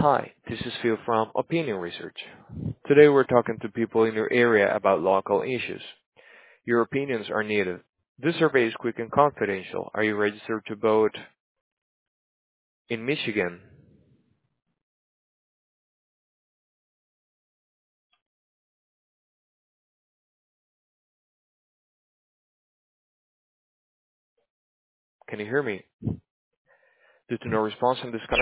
Hi, this is Phil from Opinion Research. Today we're talking to people in your area about local issues. Your opinions are needed. This survey is quick and confidential. Are you registered to vote in Michigan? Can you hear me? Due to no response, I'm disconnected.